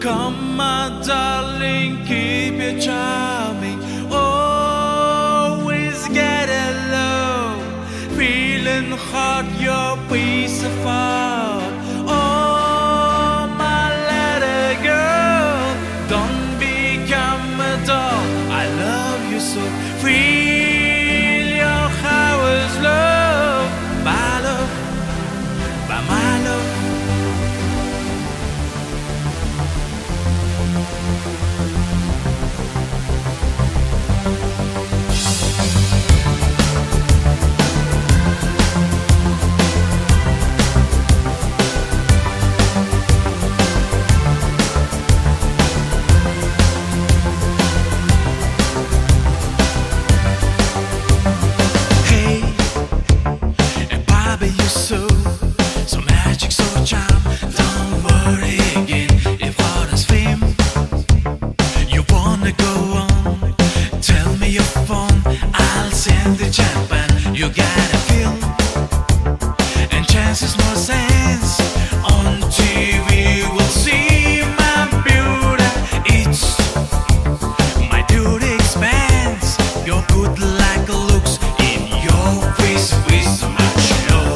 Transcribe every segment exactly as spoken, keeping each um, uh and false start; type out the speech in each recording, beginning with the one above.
Come, my darling, keep your charming. Always get low, feeling hot, your piece of art. Oh, my little girl, don't become a doll. I love you so. Feel your hours, love, my love, by my love. So, so magic, so charm. Don't worry again if others fame. You wanna go on? Tell me your phone. I'll send the champagne. You gotta feel, and chances more sense. On T V we'll see my beauty. It's my duty expands. You're good like looks in your face with so much love.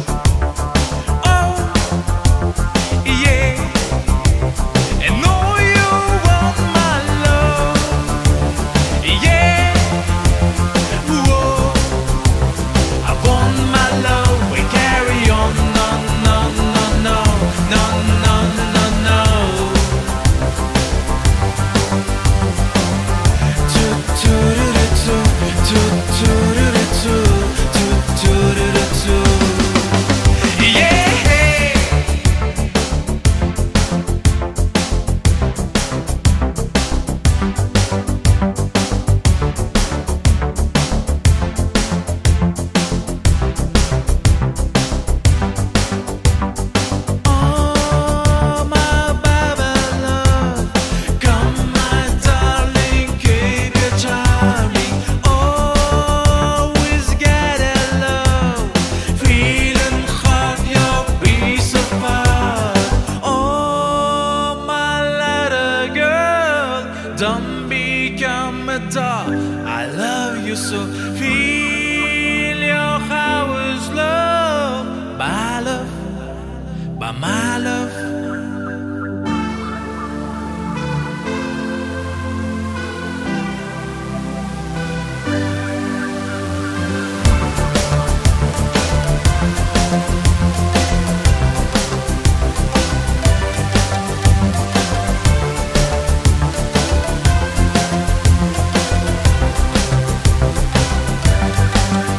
Don't become a doll. I love you so. Feel your hours, love, my love, by my love.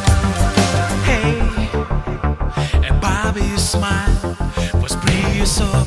Smile was pretty so